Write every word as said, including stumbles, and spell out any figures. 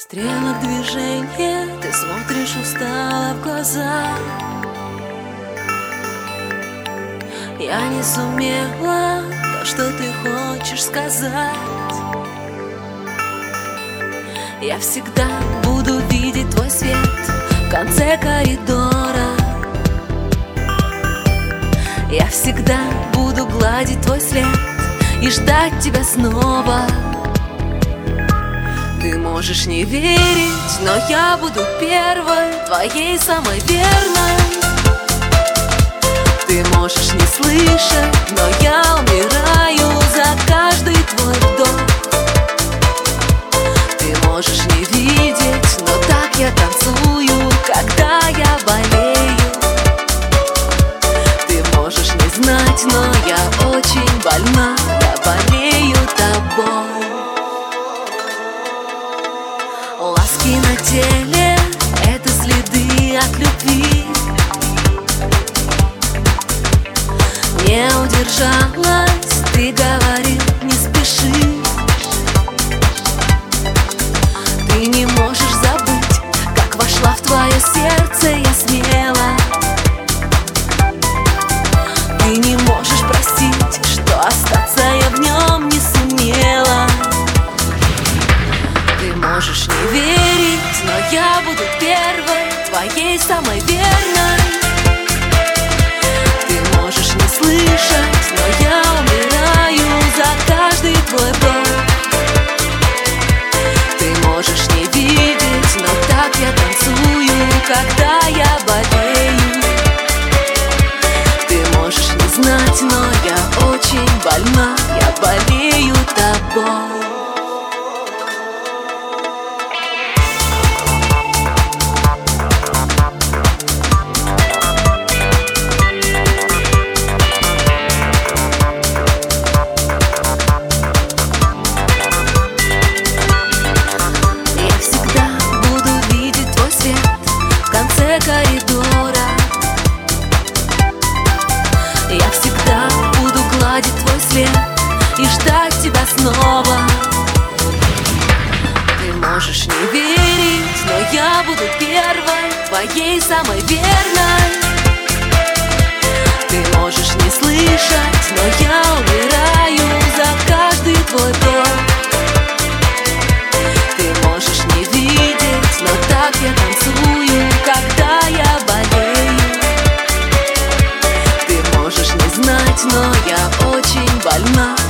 Стрелок движения, ты смотришь устало в глаза. Я не сумела то, что ты хочешь сказать. Я всегда буду видеть твой свет в конце коридора. Я всегда буду гладить твой след и ждать тебя снова. Ты можешь не верить, но я буду первой, твоей самой верной. Ты можешь не слышать, но я умираю за каждый твой вдох. Ты можешь не видеть, но так я танцую, когда я болею. Ты можешь не знать, но я очень больна, я болею тобой. Ласки на теле — это следы от любви. Не удержалась, ты говорил, не спеши. Ты не можешь забыть, как вошла в твое сердце я смело. Ты не можешь простить, что остаться я в нем не сумела. Ты можешь не верить, но я буду первой, твоей самой верной. Ты можешь не слышать, но я умираю за каждый твой вдох. Ты можешь не видеть, но так я танцую, когда я болею. Ты можешь не знать, но я очень больна, я болею тобой. Коридора. Я всегда буду гладить твой след и ждать тебя снова. Ты можешь не верить, но я буду первой, твоей самой верной. Ты можешь не слышать, но я умираю за каждый твой вдох. Ты можешь не видеть, но так я танцую, когда я болею. Ты можешь не знать, но я очень больна,